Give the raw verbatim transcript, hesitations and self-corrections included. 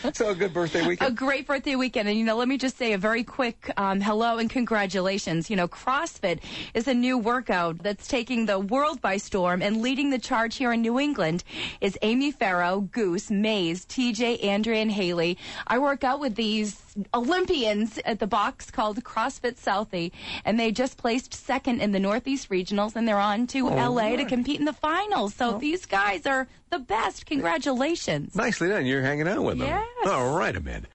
So a good birthday A weekend. great birthday weekend. And, you know, let me just say a very quick um, hello and congratulations. You know, CrossFit is a new workout that's taking the world by storm, and leading the charge here in New England is Amy Farrow, Goose, Maze, T J, Andrea, and Haley. I work out with these Olympians at the box called CrossFit Southie, and they just placed second in the Northeast Regionals, and they're on to Oh, L A right. to compete in the finals. So Oh. these guys are the best. Congratulations. Nicely done. You're hanging out with them. Yes. All right, Amanda.